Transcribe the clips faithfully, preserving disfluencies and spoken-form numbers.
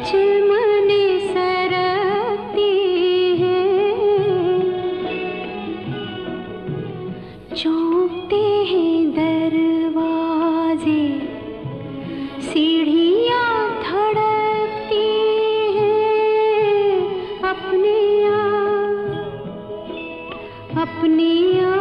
चिलमने सरकती हैं, चौंकते हैं दरवाजे, सीढ़ियाँ धड़कती हैं, अपने आप अपने आप।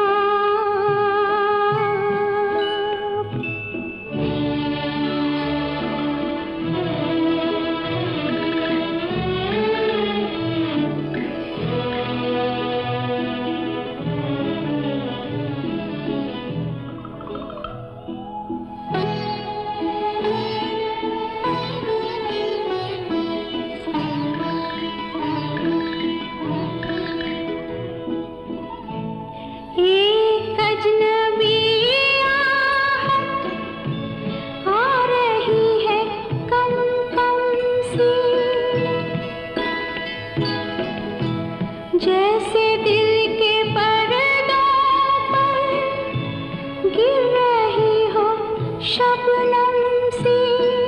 जैसे दिल के पर्दों पर गिर रही हो शबनम सी,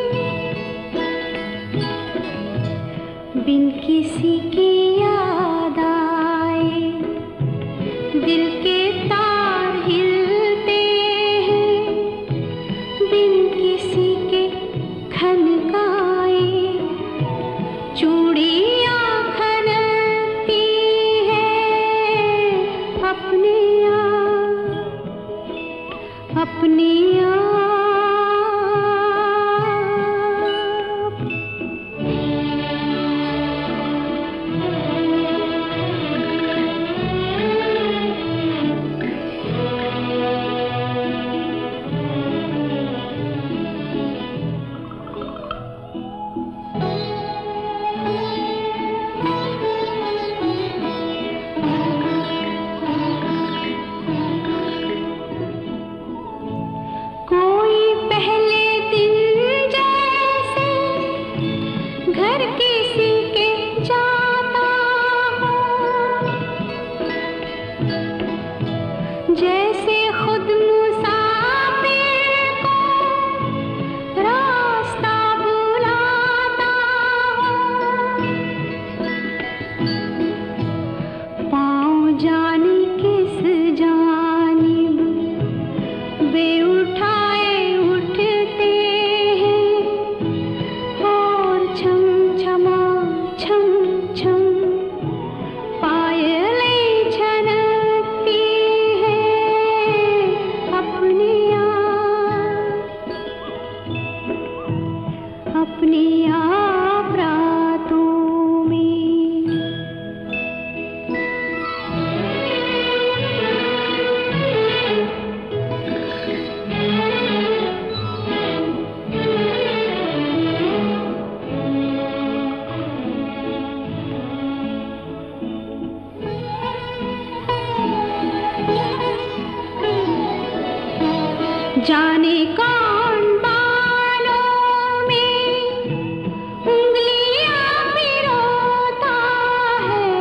बिन किसी की याद आए दिल के तार हिलते हैं, बिन किसी के खनकाए चूड़ियाँ अपने आप अपने आप। घर किसी के जाता हो, जैसे खुद मुसाफिर को रास्ता बुलाता हो, पाँव जाने किस जानिब वे उठाए उठते हैं, और छम छमा छम छम पायलें छनकती हैं, अपने आप अपने आप रातों में। जाने कौन बालों में उंगलियां पिरोता है,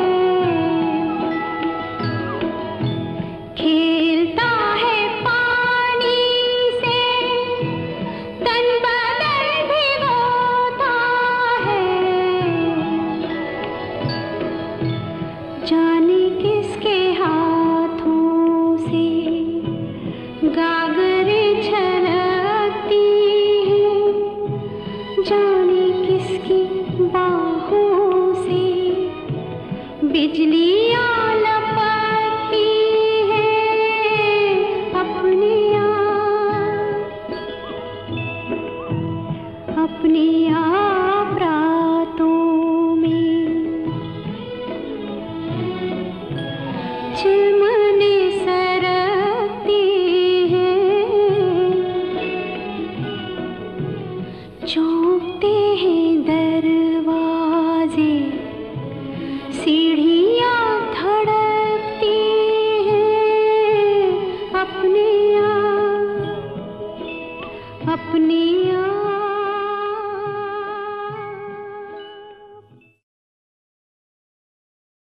खेलता है पानी से तन बदन भिगोता है, जाने किसके हाथों से गागरे छलकती हैं, जाने किसकी बाहों से बिजलियाँ लपकती हैं, अपने आप अपने आप रातों में। चिलमने सरकती हैं, चौंकते हैं दर